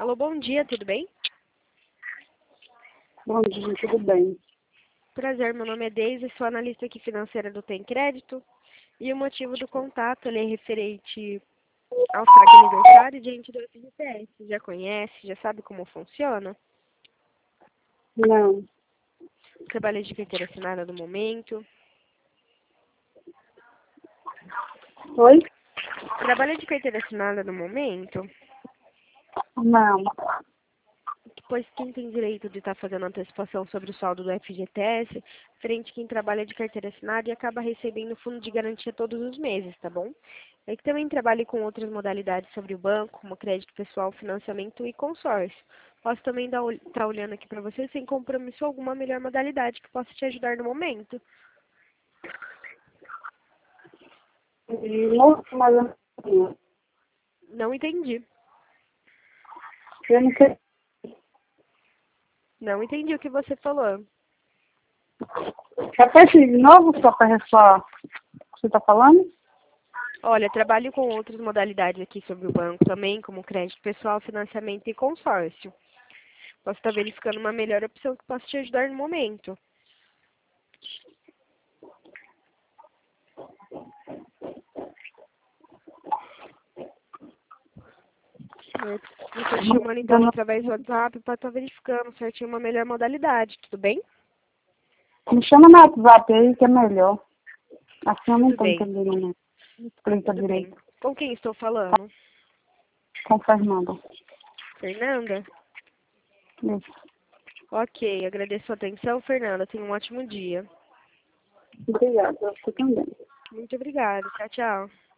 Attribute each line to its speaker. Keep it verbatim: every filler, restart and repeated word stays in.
Speaker 1: Alô, bom dia, tudo bem?
Speaker 2: Bom dia, tudo bem?
Speaker 1: Prazer, meu nome é Deise, sou analista aqui financeira do Tem Crédito. E o motivo do contato ele é referente ao saque aniversário diante do F G T S. Já conhece, já sabe como funciona?
Speaker 2: Não.
Speaker 1: Trabalha de carteira assinada no momento.
Speaker 2: Oi?
Speaker 1: Trabalha de carteira assinada no momento,
Speaker 2: Não.
Speaker 1: pois quem tem direito de estar fazendo antecipação sobre o saldo do F G T S, frente a quem trabalha de carteira assinada e acaba recebendo fundo de garantia todos os meses, tá bom? É que também trabalhe com outras modalidades sobre o banco, como crédito pessoal, financiamento e consórcio. Posso também estar olhando aqui para você sem compromisso alguma melhor modalidade que possa te ajudar no momento.
Speaker 2: Não, mas eu não.
Speaker 1: Não entendi.
Speaker 2: Eu não sei.
Speaker 1: Não entendi o que você falou.
Speaker 2: Repete de novo só para ressoar o que você está falando?
Speaker 1: Olha, trabalho com outras modalidades aqui sobre o banco também, como crédito pessoal, financiamento e consórcio. Posso estar verificando uma melhor opção que possa te ajudar no momento. Eu estou te chamando
Speaker 2: Eu
Speaker 1: então
Speaker 2: não-
Speaker 1: através do WhatsApp para estar verificando certinho uma melhor modalidade, tudo bem?
Speaker 2: Me chama no WhatsApp aí que é melhor. Assim eu não
Speaker 1: Tudo
Speaker 2: estou
Speaker 1: bem,
Speaker 2: entendendo, não. Explica
Speaker 1: tudo bem.
Speaker 2: direito.
Speaker 1: Com quem estou falando?
Speaker 2: Com Fernanda.
Speaker 1: Fernanda?
Speaker 2: Isso.
Speaker 1: Ok, agradeço a atenção, Fernanda. Tenha um ótimo dia.
Speaker 2: Obrigada, você também.
Speaker 1: Muito obrigada. Tchau, tchau.